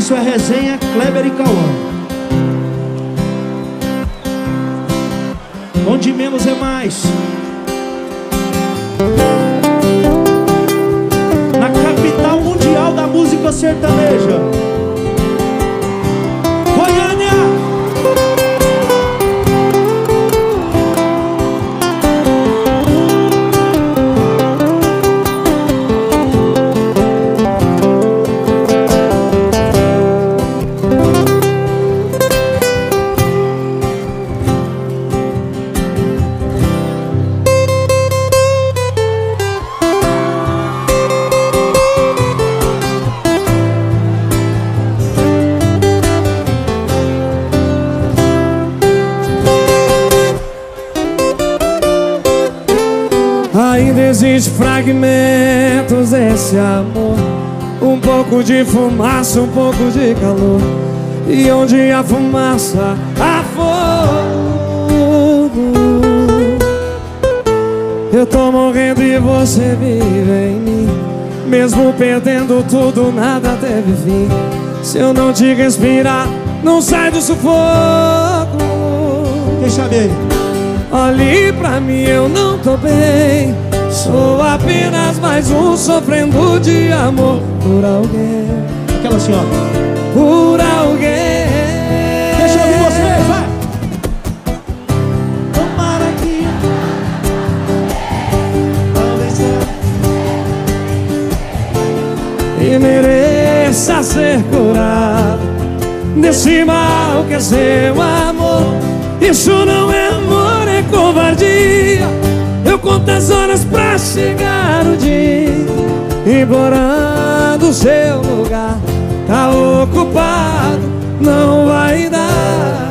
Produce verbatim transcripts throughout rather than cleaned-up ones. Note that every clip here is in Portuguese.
Isso é resenha Kleber e Cauã. Onde menos é mais. Na capital mundial da música sertaneja, Goiânia. Ainda existe fragmentos desse amor, um pouco de fumaça, um pouco de calor. E onde a fumaça, há fogo. Eu tô morrendo e você vive em mim. Mesmo perdendo tudo, nada teve fim. Se eu não te respirar, não sai do sufoco. Quem sabe aí? Olhe pra mim, eu não tô bem. Sou apenas mais um sofrendo de amor por alguém. Aquela assim, ó. Por alguém. Deixa eu ouvir vocês, vai! Tomara que talvez e mereça ser curado desse mal que é seu amor. Isso não é amor, é covardia. Eu conto as horas pra chegar o dia, implorando o seu lugar. Tá ocupado, não vai dar.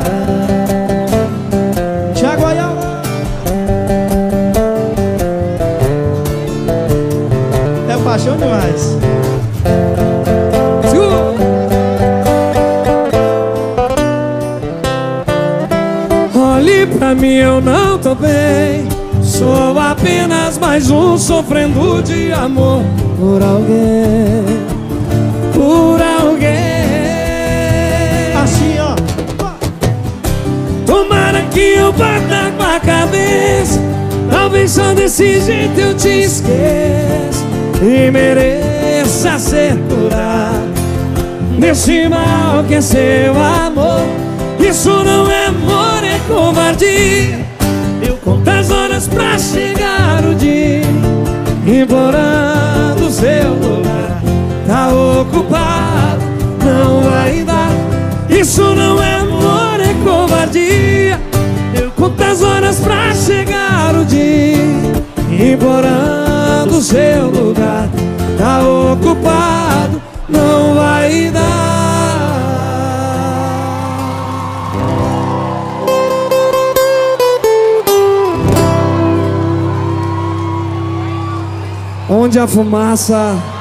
Thiago Ayala. É paixão demais. Olhe pra mim, eu não tô bem. Sou apenas mais um sofrendo de amor por alguém. Por alguém. Assim, ó. Tomara que eu bata com a cabeça. Talvez só desse jeito eu te esqueça e mereça ser curado desse mal que é seu amor. Isso não é amor, é covardia. Eu conto as horas pra chegar o dia, implorando o seu lugar. Tá ocupado, não vai dar. Isso não é amor, é covardia. Eu conto as horas pra chegar o dia, implorando o seu lugar. Tá ocupado, não vai dar. Onde a fumaça